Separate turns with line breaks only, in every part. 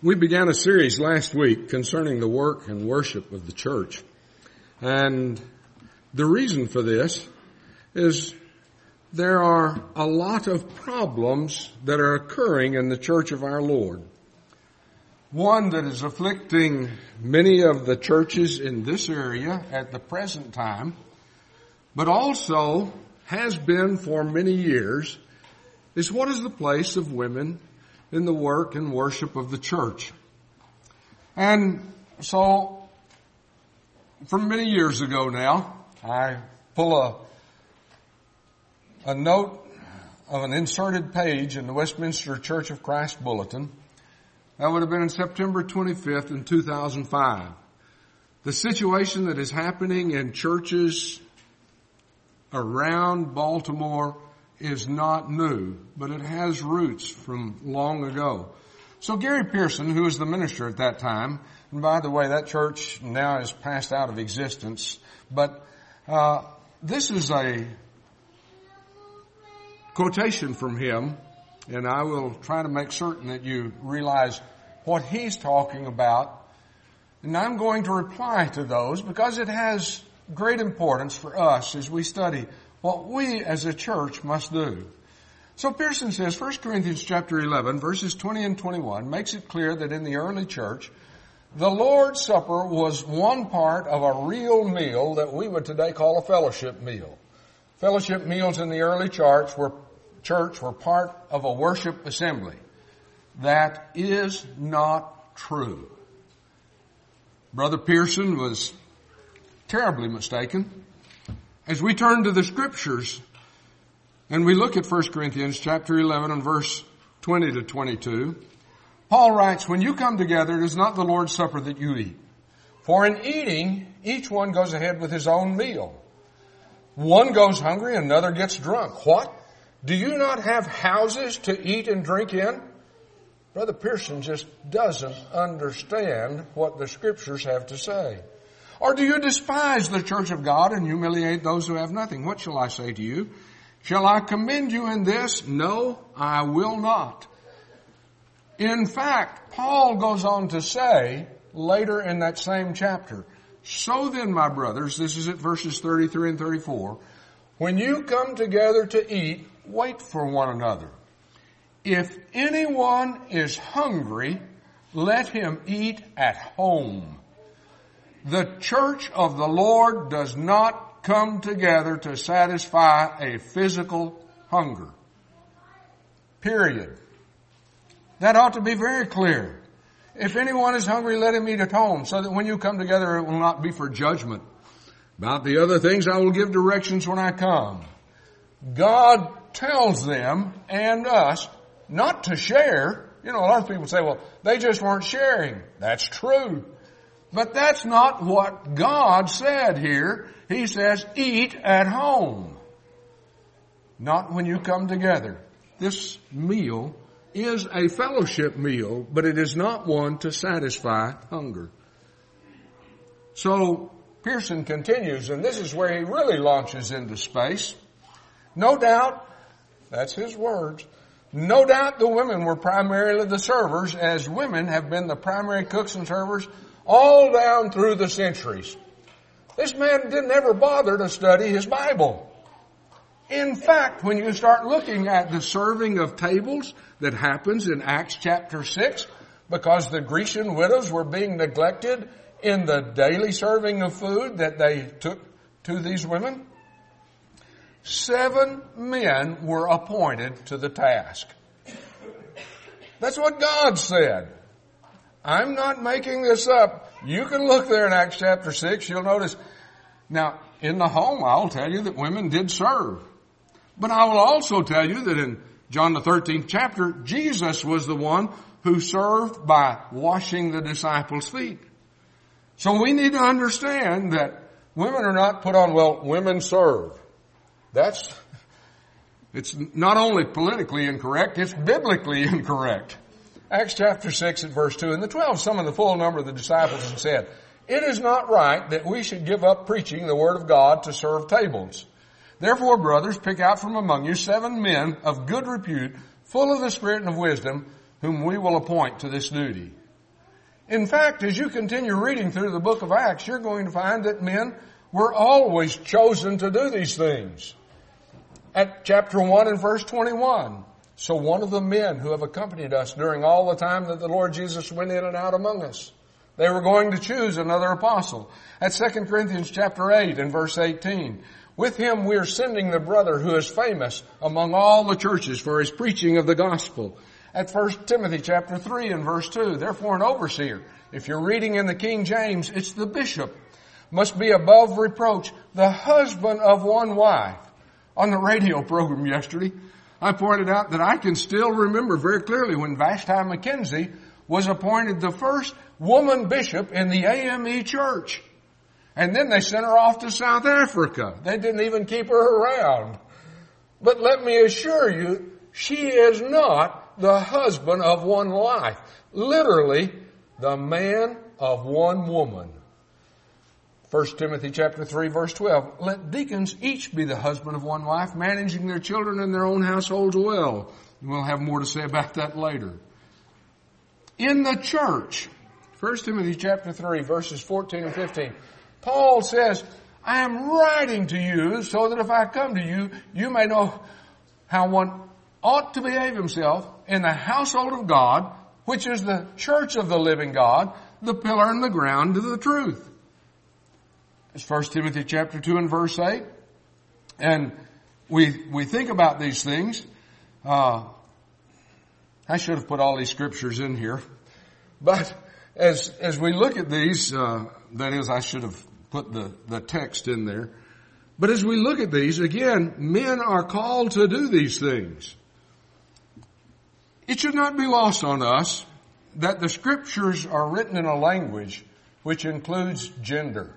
We began a series last week concerning the work and worship of the church. And the reason for this is there are a lot of problems that are occurring in the church of our Lord. One that is afflicting many of the churches in this area at the present time, but also has been for many years, is what is the place of women in the work and worship of the church. And so, from many years ago now, I pull a note of an inserted page in the Westminster Church of Christ Bulletin. That would have been in September 25th in 2005. The situation that is happening in churches around Baltimore is not new, but it has roots from long ago. So Gary Pearson, who was the minister at that time, and by the way, that church now is passed out of existence, but this is a quotation from him, and I will try to make certain that you realize what he's talking about. And I'm going to reply to those because it has great importance for us as we study what we as a church must do. So Pearson says, 1 Corinthians chapter 11, verses 20 and 21, makes it clear that in the early church, the Lord's Supper was one part of a real meal that we would today call a fellowship meal. Fellowship meals in the early church were part of a worship assembly. That is not true. Brother Pearson was terribly mistaken. As we turn to the Scriptures and we look at 1 Corinthians chapter 11 and verse 20 to 22, Paul writes, "When you come together, it is not the Lord's Supper that you eat. For in eating, each one goes ahead with his own meal. One goes hungry and another gets drunk. What? Do you not have houses to eat and drink in?" Brother Pearson just doesn't understand what the Scriptures have to say. "Or do you despise the church of God and humiliate those who have nothing? What shall I say to you? Shall I commend you in this? No, I will not." In fact, Paul goes on to say later in that same chapter, "So then, my brothers," this is at verses 33 and 34, "when you come together to eat, wait for one another. If anyone is hungry, let him eat at home. The church of the Lord does not come together to satisfy a physical hunger." Period. That ought to be very clear. If anyone is hungry, let him eat at home, so that when you come together, it will not be for judgment. About the other things, I will give directions when I come. God tells them and us not to share. You know, a lot of people say, well, they just weren't sharing. That's true. But that's not what God said here. He says, eat at home. Not when you come together. This meal is a fellowship meal, but it is not one to satisfy hunger. So Pearson continues, and this is where he really launches into space. No doubt, that's his words, no doubt the women were primarily the servers, as women have been the primary cooks and servers all down through the centuries. This man didn't ever bother to study his Bible. In fact, when you start looking at the serving of tables that happens in Acts chapter 6, because the Grecian widows were being neglected in the daily serving of food that they took to these women, 7 men were appointed to the task. That's what God said. I'm not making this up. You can look there in Acts chapter 6. You'll notice. Now, in the home, I'll tell you that women did serve. But I will also tell you that in John the 13th chapter, Jesus was the one who served by washing the disciples' feet. So we need to understand that women are not put on, well, women serve. It's not only politically incorrect, it's biblically incorrect. Acts chapter 6 at verse 2, "And the 12 summoned the full number of the disciples and said, 'It is not right that we should give up preaching the word of God to serve tables. Therefore, brothers, pick out from among you 7 men of good repute, full of the Spirit and of wisdom, whom we will appoint to this duty.'" In fact, as you continue reading through the book of Acts, you're going to find that men were always chosen to do these things. At chapter 1 and verse 21, so one of the men who have accompanied us during all the time that the Lord Jesus went in and out among us, they were going to choose another apostle. At 2 Corinthians chapter 8 and verse 18, with him we are sending the brother who is famous among all the churches for his preaching of the gospel. At 1 Timothy chapter 3 and verse 2, therefore an overseer, if you're reading in the King James, it's the bishop, must be above reproach, the husband of one wife. On the radio program yesterday, I pointed out that I can still remember very clearly when Vashti McKenzie was appointed the first woman bishop in the AME church. And then they sent her off to South Africa. They didn't even keep her around. But let me assure you, she is not the husband of one wife. Literally, the man of one woman. 1 Timothy chapter 3 verse 12, let deacons each be the husband of one wife, managing their children and their own households well. And we'll have more to say about that later. In the church, 1 Timothy chapter 3 verses 14 and 15, Paul says, I am writing to you so that if I come to you, you may know how one ought to behave himself in the household of God, which is the church of the living God, the pillar and the ground of the truth. It's 1 Timothy chapter 2 and verse 8. And we think about these things. I should have put all these scriptures in here. But as we look at these, that is, I should have put the text in there. But as we look at these, again, men are called to do these things. It should not be lost on us that the scriptures are written in a language which includes gender.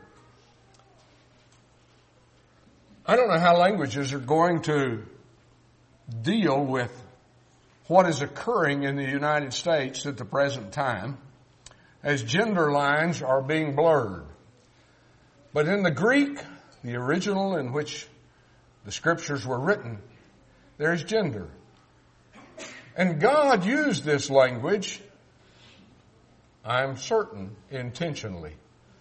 I don't know how languages are going to deal with what is occurring in the United States at the present time as gender lines are being blurred. But in the Greek, the original in which the scriptures were written, there is gender. And God used this language, I'm certain, intentionally.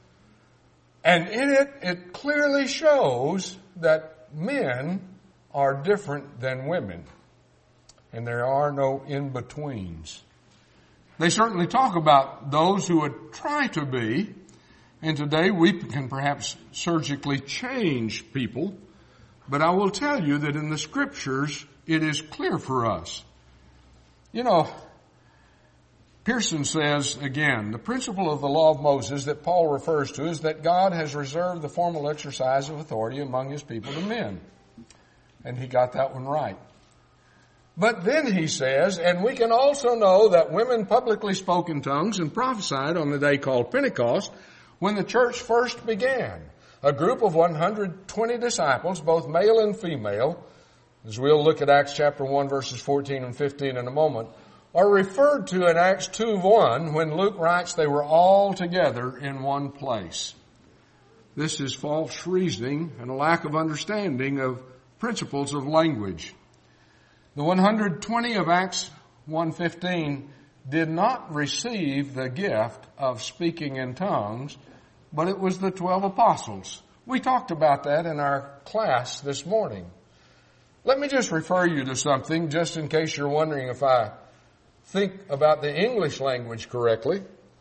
And in it clearly shows that men are different than women. And there are no in-betweens. They certainly talk about those who would try to be. And today we can perhaps surgically change people. But I will tell you that in the scriptures, it is clear for us. You know, Pearson says, again, the principle of the law of Moses that Paul refers to is that God has reserved the formal exercise of authority among his people to men. And he got that one right. But then he says, and we can also know that women publicly spoke in tongues and prophesied on the day called Pentecost when the church first began. A group of 120 disciples, both male and female, as we'll look at Acts chapter 1 verses 14 and 15 in a moment, are referred to in Acts 2:1 when Luke writes they were all together in one place. This is false reasoning and a lack of understanding of principles of language. The 120 of Acts 1:15 did not receive the gift of speaking in tongues, but it was the 12 apostles. We talked about that in our class this morning. Let me just refer you to something just in case you're wondering if I think about the English language correctly.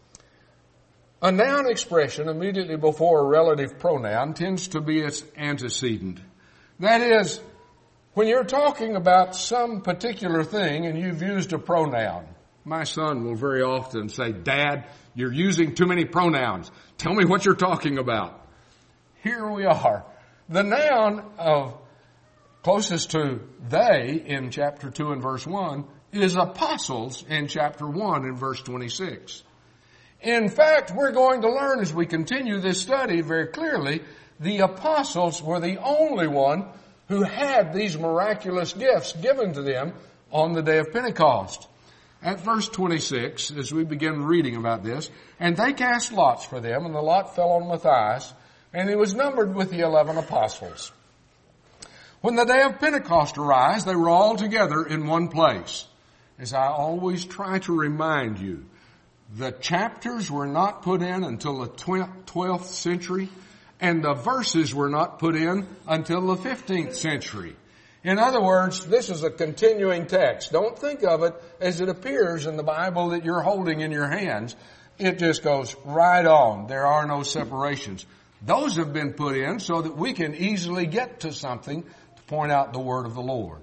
A noun expression immediately before a relative pronoun tends to be its antecedent. That is, when you're talking about some particular thing and you've used a pronoun, my son will very often say, Dad, you're using too many pronouns. Tell me what you're talking about. Here we are. The noun of closest to they in chapter 2 and verse 1 is apostles in chapter 1 and verse 26. In fact, we're going to learn as we continue this study very clearly, the apostles were the only one who had these miraculous gifts given to them on the day of Pentecost. At verse 26, as we begin reading about this, and they cast lots for them, and the lot fell on Matthias, and he was numbered with the 11 apostles. When the day of Pentecost arose, they were all together in one place. As I always try to remind you, The chapters were not put in until the 12th century, and the verses were not put in until the 15th century. In other words, this is a continuing text. Don't think of it as it appears in the Bible that you're holding in your hands. It just goes right on. There are no separations. Those have been put in so that we can easily get to something to point out the word of the Lord.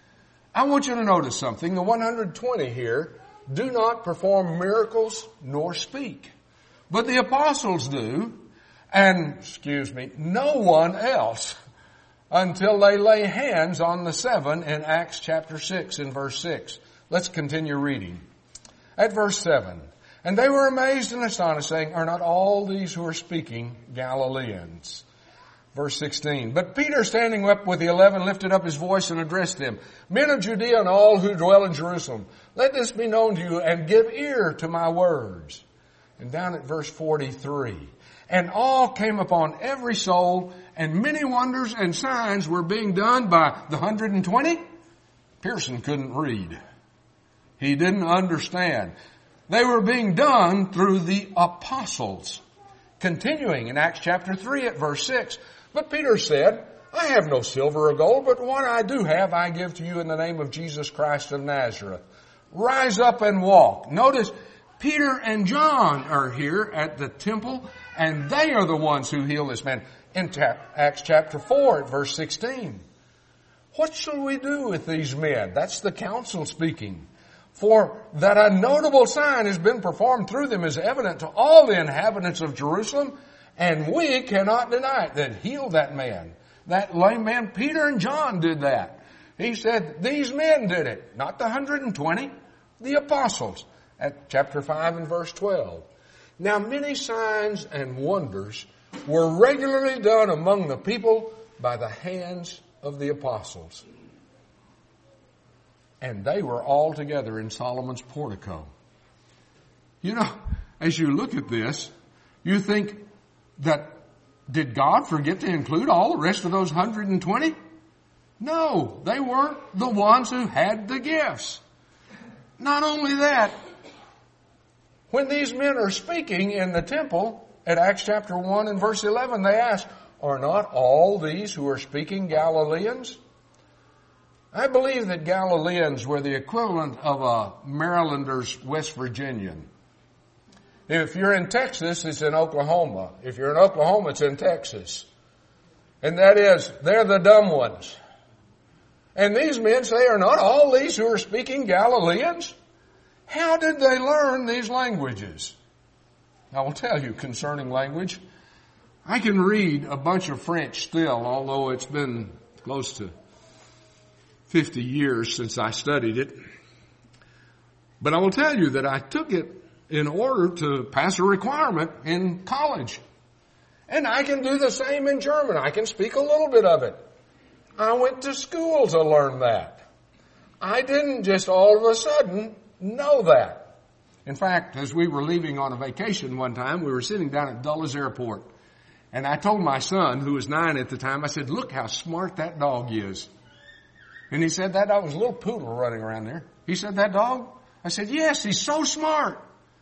I want you to notice something. The 120 here do not perform miracles nor speak. But the apostles do, and, no one else until they lay hands on the 7 in Acts chapter 6 and verse 6. Let's continue reading. At verse 7, and they were amazed and astonished, saying, are not all these who are speaking Galileans? Verse 16, but Peter, standing up with the 11, lifted up his voice and addressed them, men of Judea and all who dwell in Jerusalem, let this be known to you, and give ear to my words. And down at verse 43, and all came upon every soul, and many wonders and signs were being done by the 120. Pearson couldn't read. He didn't understand. They were being done through the apostles. Continuing in Acts chapter 3 at verse 6, but Peter said, I have no silver or gold, but what I do have I give to you in the name of Jesus Christ of Nazareth. Rise up and walk. Notice Peter and John are here at the temple, and they are the ones who heal this man. In Acts chapter 4 at verse 16. What shall we do with these men? That's the council speaking. For that a notable sign has been performed through them is evident to all the inhabitants of Jerusalem, and we cannot deny it. That healed that man. That lame man, Peter and John did that. He said, these men did it. Not the 120, the apostles. At chapter 5 and verse 12. Now many signs and wonders were regularly done among the people by the hands of the apostles. And they were all together in Solomon's portico. You know, as you look at this, you think that, did God forget to include all the rest of those 120? No, they weren't the ones who had the gifts. Not only that, when these men are speaking in the temple, at Acts chapter 1 and verse 11, they ask, are not all these who are speaking Galileans? I believe that Galileans were the equivalent of a Marylander's West Virginian. If you're in Texas, it's in Oklahoma. If you're in Oklahoma, it's in Texas. And that is, they're the dumb ones. And these men say, are not all these who are speaking Galileans? How did they learn these languages? I will tell you concerning language. I can read a bunch of French still, although it's been close to 50 years since I studied it. But I will tell you that I took it in order to pass a requirement in college. And I can do the same in German. I can speak a little bit of it. I went to school to learn that. I didn't just all of a sudden know that. In fact, as we were leaving on a vacation one time, we were sitting down at Dulles Airport. And I told my son, who was 9 at the time, I said, look how smart that dog is. And he said, that dog was a little poodle running around there. He said, that dog? I said, yes, he's so smart.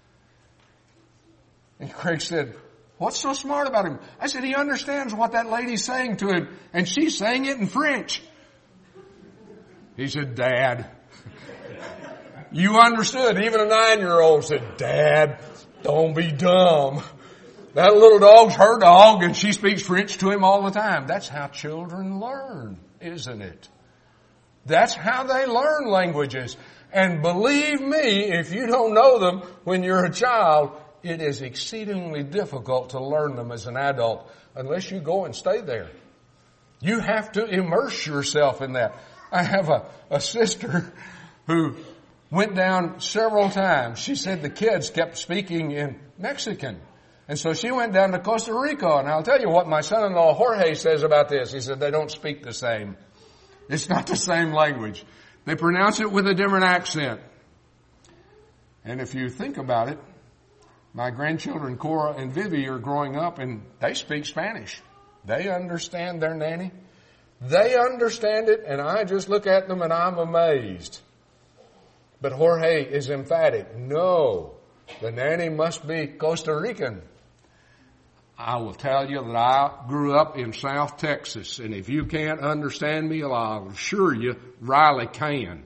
And Craig said, what's so smart about him? I said, he understands what that lady's saying to him, and she's saying it in French. He said, Dad. You understood. Even a 9-year-old said, Dad, don't be dumb. That little dog's her dog, and she speaks French to him all the time. That's how children learn, isn't it? That's how they learn languages. And believe me, if you don't know them when you're a child, it is exceedingly difficult to learn them as an adult unless you go and stay there. You have to immerse yourself in that. I have a sister who went down several times. She said the kids kept speaking in Mexican. And so she went down to Costa Rica. And I'll tell you what my son-in-law Jorge says about this. He said they don't speak the same. It's not the same language. They pronounce it with a different accent. And if you think about it, my grandchildren Cora and Vivi are growing up and they speak Spanish. They understand their nanny. They understand it, and I just look at them and I'm amazed. But Jorge is emphatic. No, The nanny must be Costa Rican. I will tell you that I grew up in South Texas, and if you can't understand me, I'll assure you Riley can.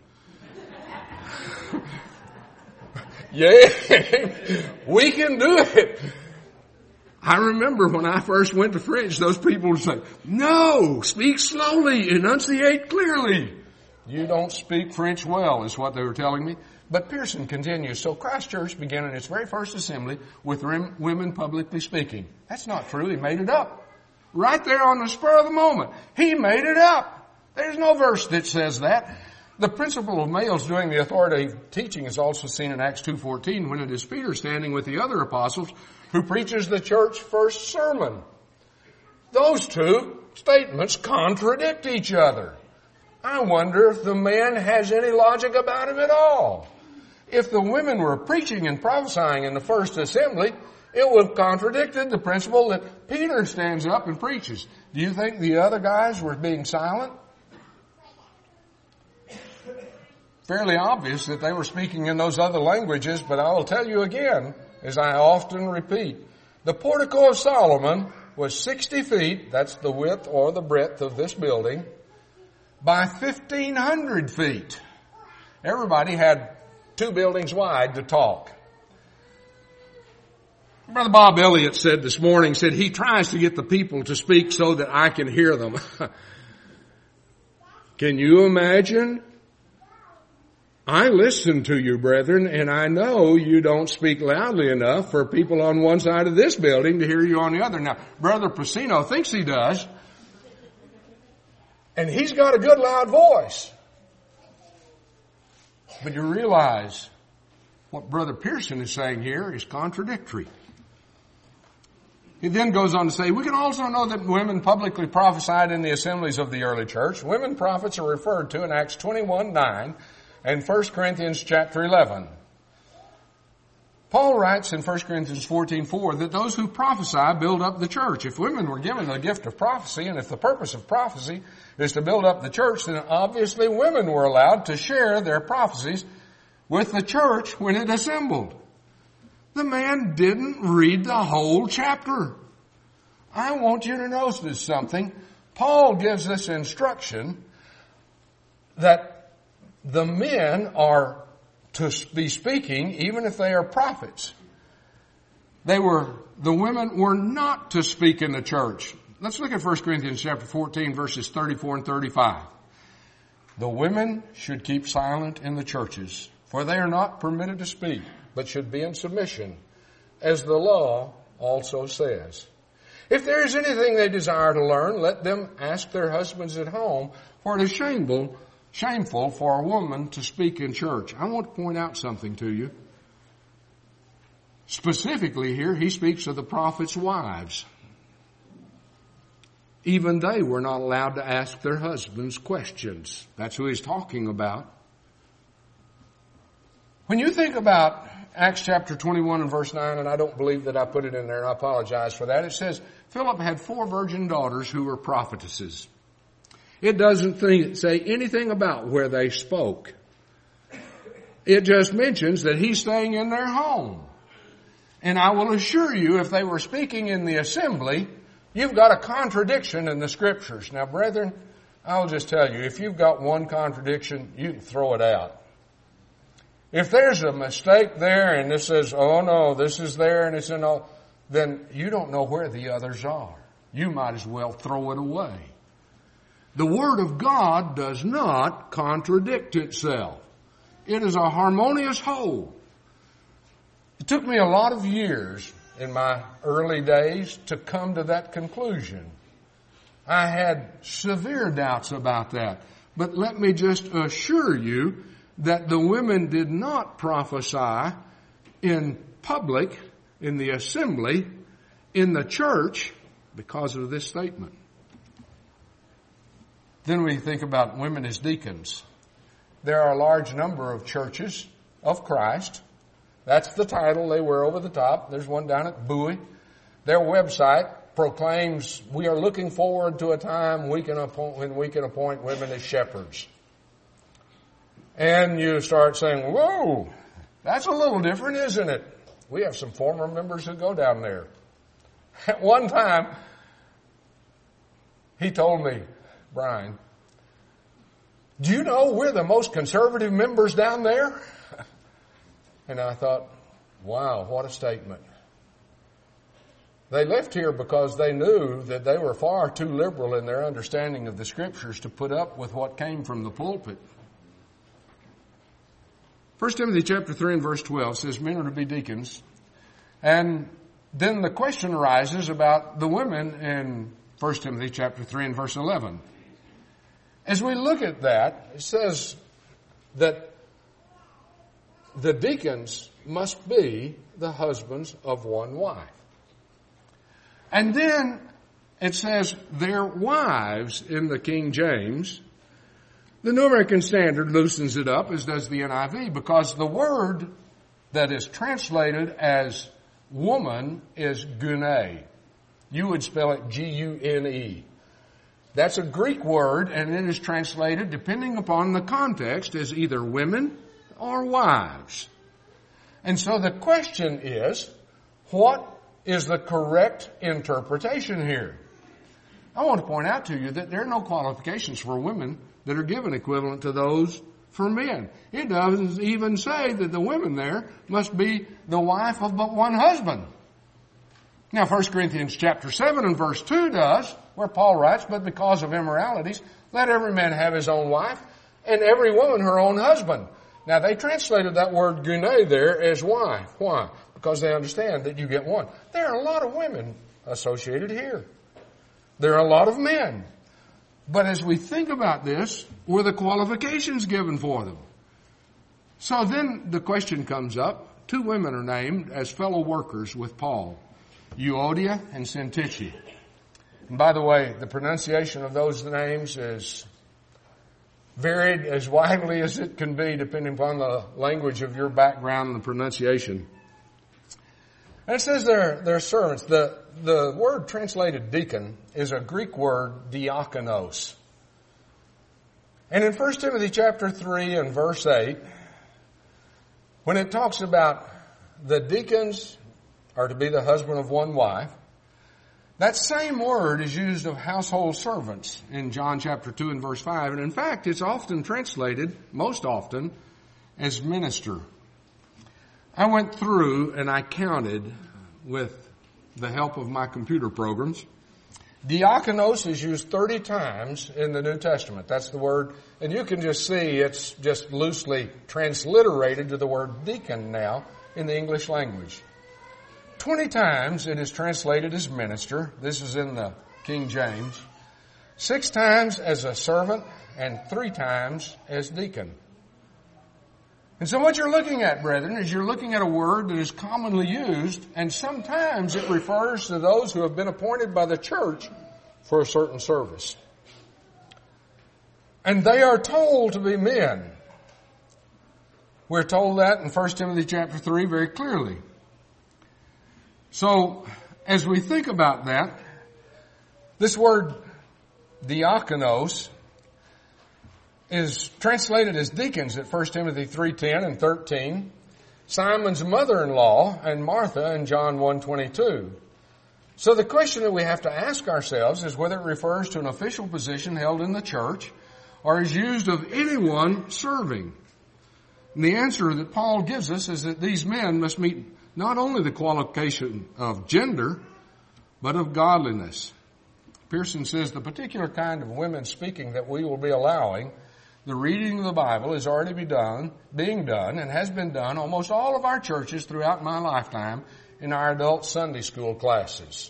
Yeah, we can do it. I remember when I first went to French, those people would say, no, speak slowly, enunciate clearly. You don't speak French well, is what they were telling me. But Pearson continues, so Christ Church began in its very first assembly with women publicly speaking. That's not true. He made it up. Right there on the spur of the moment. He made it up. There's no verse that says that. The principle of males doing the authoritative teaching is also seen in Acts 2:14 when it is Peter standing with the other apostles who preaches the church first sermon. Those two statements contradict each other. I wonder if the man has any logic about him at all. If the women were preaching and prophesying in the first assembly, it would have contradicted the principle that Peter stands up and preaches. Do you think the other guys were being silent? Fairly obvious that they were speaking in those other languages, but I will tell you again, as I often repeat, the portico of Solomon was 60 feet, that's the width or the breadth of this building, by 1,500 feet. Everybody had 2 buildings wide to talk. Brother Bob Elliott said this morning, said he tries to get the people to speak so that I can hear them. Can you imagine? I listen to you, brethren, and I know you don't speak loudly enough for people on one side of this building to hear you on the other. Now, Brother Pacino thinks he does, and he's got a good loud voice. But you realize what Brother Pearson is saying here is contradictory. He then goes on to say, we can also know that women publicly prophesied in the assemblies of the early church. Women prophets are referred to in Acts 21:9 and 1 Corinthians chapter 11. Paul writes in 1 Corinthians 14:4 that those who prophesy build up the church. If women were given the gift of prophecy, and if the purpose of prophecy is to build up the church, then obviously women were allowed to share their prophecies with the church when it assembled. The man didn't read the whole chapter. I want you to notice something. Paul gives us instruction that the men are to be speaking even if they are prophets. The women were not to speak in the church. Let's look at 1 Corinthians chapter 14 verses 34 and 35. The women should keep silent in the churches, for they are not permitted to speak, but should be in submission, as the law also says. If there is anything they desire to learn, let them ask their husbands at home, for it is shameful for a woman to speak in church. I want to point out something to you. Specifically here, he speaks of the prophets' wives. Even they were not allowed to ask their husbands questions. That's who he's talking about. When you think about Acts chapter 21 and verse 9, and I don't believe that I put it in there, and I apologize for that, it says, Philip had 4 virgin daughters who were prophetesses. It doesn't say anything about where they spoke. It just mentions that he's staying in their home. And I will assure you, if they were speaking in the assembly, you've got a contradiction in the scriptures. Now, brethren, I'll just tell you, if you've got one contradiction, you can throw it out. If there's a mistake there and this says, oh no, this is there and it's in all, then you don't know where the others are. You might as well throw it away. The Word of God does not contradict itself. It is a harmonious whole. It took me a lot of years in my early days to come to that conclusion. I had severe doubts about that. But let me just assure you that the women did not prophesy in public, in the assembly, in the church, because of this statement. Then we think about women as deacons. There are a large number of churches of Christ. That's the title they wear over the top. There's one down at Bowie. Their website proclaims, we are looking forward to a time when we can appoint women as shepherds. And you start saying, whoa, that's a little different, isn't it? We have some former members who go down there. At one time, he told me, Brian, do you know we're the most conservative members down there? And I thought, wow, what a statement. They left here because they knew that they were far too liberal in their understanding of the Scriptures to put up with what came from the pulpit. 1 Timothy chapter 3 and verse 12 says men are to be deacons. And then the question arises about the women in 1 Timothy chapter 3 and verse 11. As we look at that, it says that the deacons must be the husbands of one wife. And then it says their wives in the King James. The New American Standard loosens it up, as does the NIV, because the word that is translated as woman is gune. You would spell it G-U-N-E. That's a Greek word, and it is translated, depending upon the context, as either women or wives. And so the question is, what is the correct interpretation here? I want to point out to you that there are no qualifications for women that are given equivalent to those for men. It doesn't even say that the women there must be the wife of but one husband. Now 1 Corinthians chapter 7 and verse 2 does, where Paul writes, but because of immoralities, let every man have his own wife, and every woman her own husband. Now they translated that word gune there as wife. Why? Because they understand that you get one. There are a lot of women associated here. There are a lot of men. But as we think about this, were the qualifications given for them? So then the question comes up. Two women are named as fellow workers with Paul, Euodia and Syntyche. And by the way, the pronunciation of those names is varied as widely as it can be depending upon the language of your background and the pronunciation. And it says they're servants. The word translated deacon is a Greek word, diakonos. And in 1 Timothy chapter 3 and verse 8, when it talks about the deacons are to be the husband of one wife, that same word is used of household servants in John chapter 2 and verse 5. And in fact, it's often translated, most often, as minister. I went through and I counted with the help of my computer programs. Diakonos is used 30 times in the New Testament. That's the word. And you can just see it's just loosely transliterated to the word deacon now in the English language. 20 times it is translated as minister. This is in the King James. 6 times as a servant and 3 times as deacon. And so what you're looking at, brethren, is you're looking at a word that is commonly used, and sometimes it refers to those who have been appointed by the church for a certain service. And they are told to be men. We're told that in 1 Timothy chapter 3 very clearly. So, as we think about that, this word diakonos is translated as deacons at 1 Timothy 3:10 and 13, Simon's mother-in-law and Martha in John 1:22. So the question that we have to ask ourselves is whether it refers to an official position held in the church or is used of anyone serving. And the answer that Paul gives us is that these men must meet not only the qualification of gender, but of godliness. Pearson says the particular kind of women speaking that we will be allowing, the reading of the Bible is already being done and has been done almost all of our churches throughout my lifetime in our adult Sunday school classes.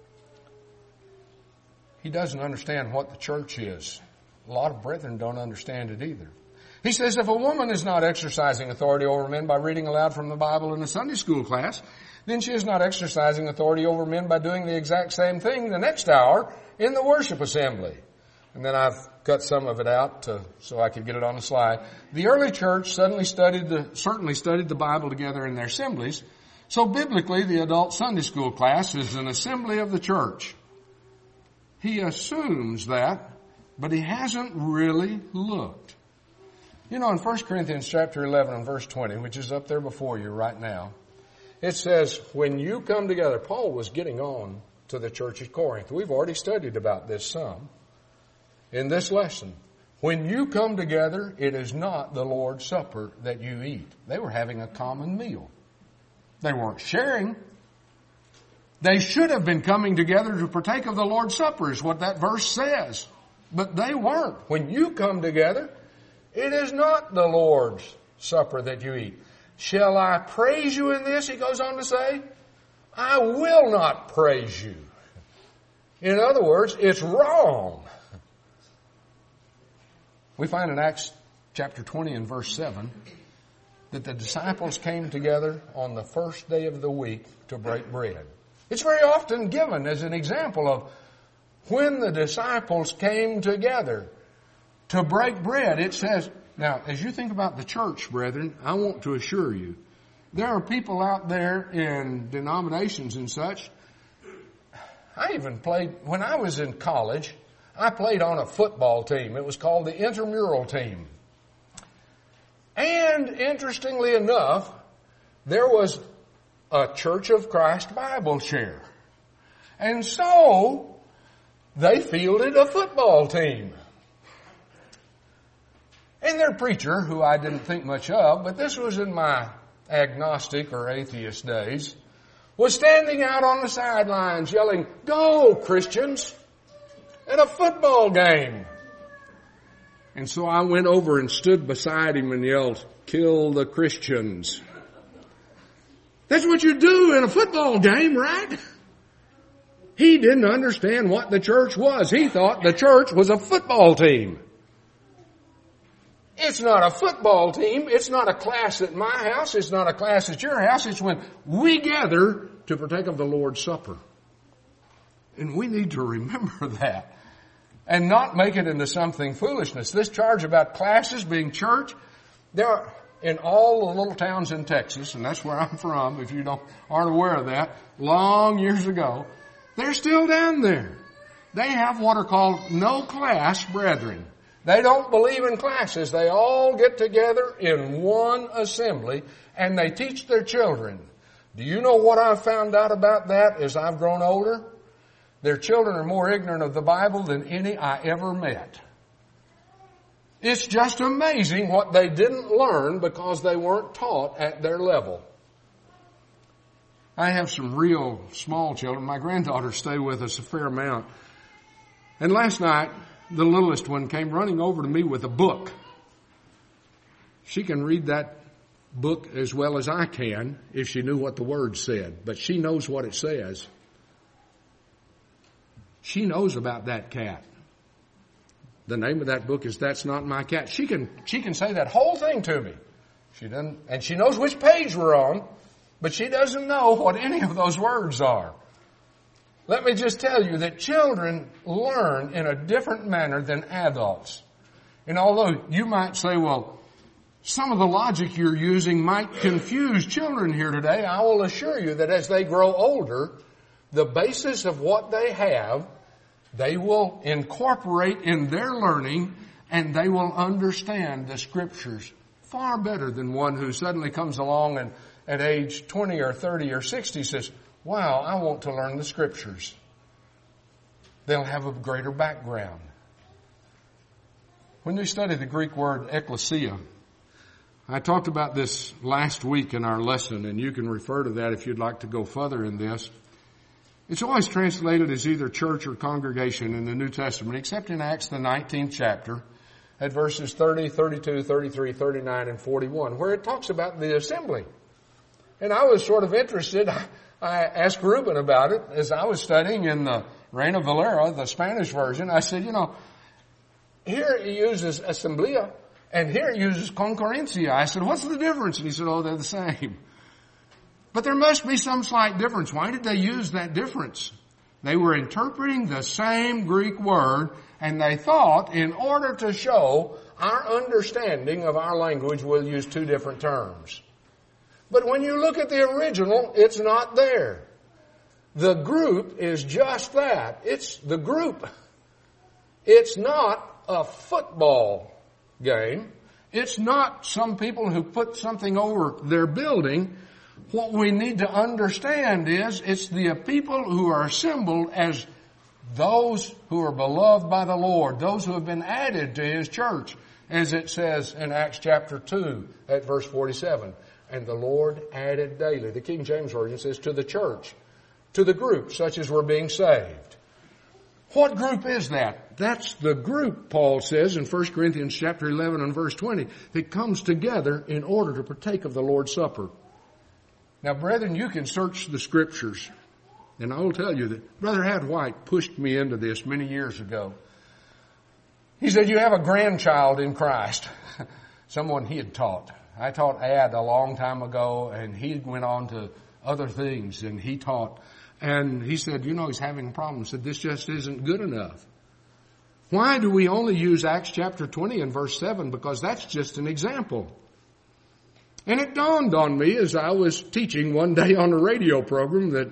He doesn't understand what the church is. A lot of brethren don't understand it either. He says if a woman is not exercising authority over men by reading aloud from the Bible in a Sunday school class, then she is not exercising authority over men by doing the exact same thing the next hour in the worship assembly. And then I've cut some of it out so I could get it on the slide. The early church certainly studied the Bible together in their assemblies. So biblically, the adult Sunday school class is an assembly of the church. He assumes that, but he hasn't really looked. You know, in 1 Corinthians chapter 11 and verse 20, which is up there before you right now, It says, when you come together, Paul was getting on to the church at Corinth. We've already studied about this some in this lesson. When you come together, it is not the Lord's Supper that you eat. They were having a common meal. They weren't sharing. They should have been coming together to partake of the Lord's Supper, is what that verse says. But they weren't. When you come together, it is not the Lord's Supper that you eat. Shall I praise you in this, he goes on to say? I will not praise you. In other words, it's wrong. We find in Acts chapter 20 and verse 7 that the disciples came together on the first day of the week to break bread. It's very often given as an example of when the disciples came together to break bread. It says, now, as you think about the church, brethren, I want to assure you, there are people out there in denominations and such. I even played, when I was in college, I played on a football team. It was called the intramural team. And interestingly enough, there was a Church of Christ Bible share. And so, they fielded a football team. And their preacher, who I didn't think much of, but this was in my agnostic or atheist days, was standing out on the sidelines yelling, "Go, Christians!" at a football game. And so I went over and stood beside him and yelled, "Kill the Christians." That's what you do in a football game, right? He didn't understand what the church was. He thought the church was a football team. It's not a football team. It's not a class at my house. It's not a class at your house. It's when we gather to partake of the Lord's Supper. And we need to remember that and not make it into something foolishness. This charge about classes being church, there are, in all the little towns in Texas, and that's where I'm from, if you aren't aware of that, long years ago, they're still down there. They have what are called no-class brethren. They don't believe in classes. They all get together in one assembly and they teach their children. Do you know what I've found out about that as I've grown older? Their children are more ignorant of the Bible than any I ever met. It's just amazing what they didn't learn because they weren't taught at their level. I have some real small children. My granddaughters stay with us a fair amount. And last night, the littlest one came running over to me with a book. She can read that book as well as I can if she knew what the words said, but she knows what it says. She knows about that cat. The name of that book is That's Not My Cat. She can say that whole thing to me. She doesn't, and she knows which page we're on, but she doesn't know what any of those words are. Let me just tell you that children learn in a different manner than adults. And although you might say, well, some of the logic you're using might confuse children here today, I will assure you that as they grow older, the basis of what they have, they will incorporate in their learning and they will understand the Scriptures far better than one who suddenly comes along and at age 20 or 30 or 60 says, "Wow, I want to learn the Scriptures." They'll have a greater background. When we study the Greek word ekklesia, I talked about this last week in our lesson, and you can refer to that if you'd like to go further in this. It's always translated as either church or congregation in the New Testament, except in Acts the 19th chapter, at verses 30, 32, 33, 39, and 41, where it talks about the assembly. And I was sort of interested. I asked Reuben about it as I was studying in the Reina Valera, the Spanish version. I said, here he uses asamblea and here he uses concurrencia. I said, what's the difference? And he said, they're the same. But there must be some slight difference. Why did they use that difference? They were interpreting the same Greek word, and they thought in order to show our understanding of our language, we'll use two different terms. But when you look at the original, it's not there. The group is just that. It's the group. It's not a football game. It's not some people who put something over their building. What we need to understand is it's the people who are assembled as those who are beloved by the Lord, those who have been added to His church, as it says in Acts chapter 2 at verse 47. And the Lord added daily. The King James Version says to the church, to the group, such as were being saved. What group is that? That's the group, Paul says in 1 Corinthians chapter 11 and verse 20, that comes together in order to partake of the Lord's Supper. Now, brethren, you can search the Scriptures, and I will tell you that Brother Had White pushed me into this many years ago. He said, you have a grandchild in Christ. Someone he had taught. I taught Ad a long time ago, and he went on to other things, and he taught. And he said, he's having problems. He said, this just isn't good enough. Why do we only use Acts chapter 20 and verse 7? Because that's just an example. And it dawned on me as I was teaching one day on a radio program that,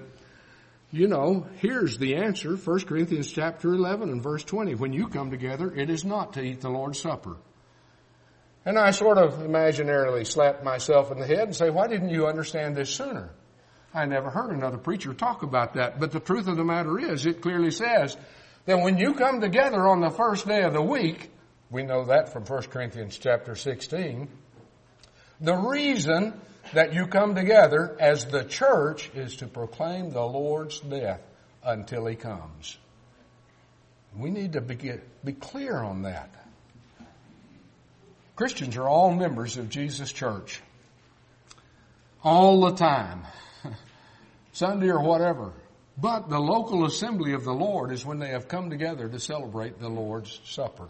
here's the answer. 1 Corinthians chapter 11 and verse 20. When you come together, it is not to eat the Lord's Supper. And I sort of imaginarily slapped myself in the head and say, why didn't you understand this sooner? I never heard another preacher talk about that. But the truth of the matter is, it clearly says that when you come together on the first day of the week, we know that from 1 Corinthians chapter 16, the reason that you come together as the church is to proclaim the Lord's death until He comes. We need to be clear on that. Christians are all members of Jesus' church. All the time. Sunday or whatever. But the local assembly of the Lord is when they have come together to celebrate the Lord's Supper.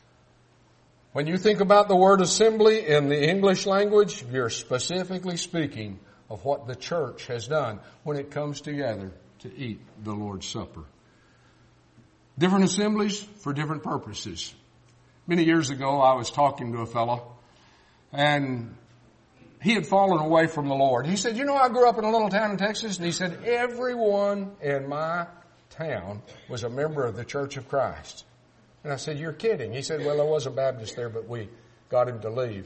When you think about the word assembly in the English language, you're specifically speaking of what the church has done when it comes together to eat the Lord's Supper. Different assemblies for different purposes. Many years ago, I was talking to a fellow, and he had fallen away from the Lord. He said, I grew up in a little town in Texas, and he said, everyone in my town was a member of the Church of Christ. And I said, you're kidding. He said, well, there was a Baptist there, but we got him to leave.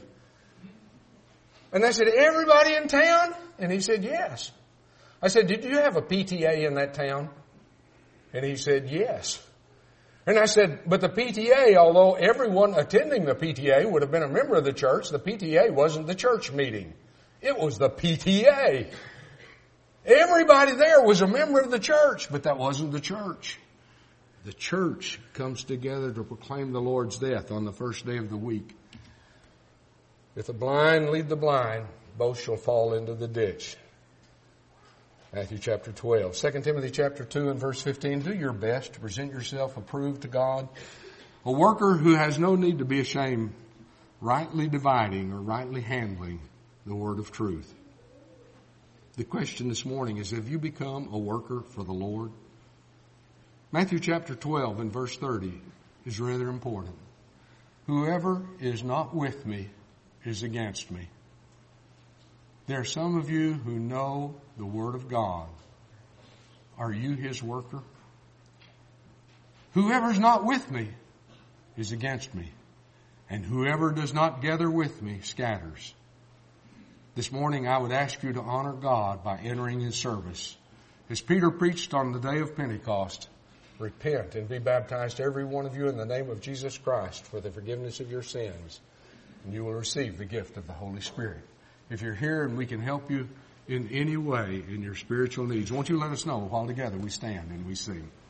And I said, everybody in town? And he said, yes. I said, did you have a PTA in that town? And he said, yes. And I said, but the PTA, although everyone attending the PTA would have been a member of the church, the PTA wasn't the church meeting. It was the PTA. Everybody there was a member of the church, but that wasn't the church. The church comes together to proclaim the Lord's death on the first day of the week. If the blind lead the blind, both shall fall into the ditch. Matthew chapter 12. 2 Timothy chapter 2 and verse 15. Do your best to present yourself approved to God, a worker who has no need to be ashamed, rightly dividing or rightly handling the word of truth. The question this morning is, have you become a worker for the Lord? Matthew chapter 12 and verse 30 is rather important. Whoever is not with me is against me. There are some of you who know the Word of God. Are you His worker? Whoever's not with me is against me, and whoever does not gather with me scatters. This morning I would ask you to honor God by entering His service. As Peter preached on the day of Pentecost, repent and be baptized, every one of you, in the name of Jesus Christ for the forgiveness of your sins, and you will receive the gift of the Holy Spirit. If you're here and we can help you in any way in your spiritual needs, won't you let us know while together we stand and we sing.